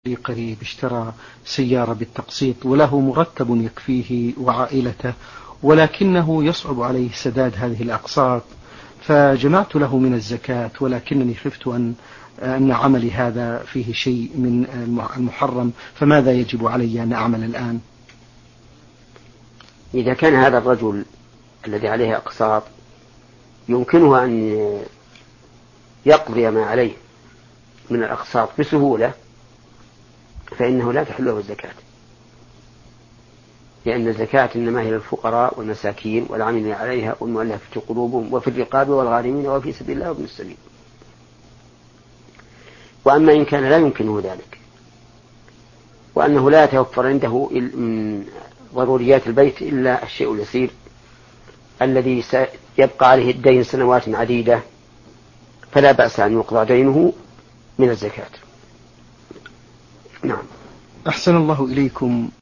قريب اشترى سيارة بالتقسيط وله مرتب يكفيه وعائلته، ولكنه يصعب عليه سداد هذه الأقساط، فجمعت له من الزكاة، ولكنني خفت أن عملي هذا فيه شيء من المحرم، فماذا يجب علي أن أعمل الآن؟ إذا كان هذا الرجل الذي عليه أقساط يمكنه أن يقضي ما عليه من الأقساط بسهولة، فإنه لا تحل له الزكاة، لأن الزكاة إنما هي للفقراء والمساكين والعاملين عليها والمؤلفة قلوبهم وفي الرقاب والغارمين وفي سبيل الله وابن السبيل. وأما إن كان لا يمكنه ذلك وأنه لا يتوفر عنده من ضروريات البيت إلا الشيء اليسير الذي سيبقى عليه الدين سنوات عديدة، فلا بأس أن يقضى دينه من الزكاة. نعم. أحسن الله إليكم.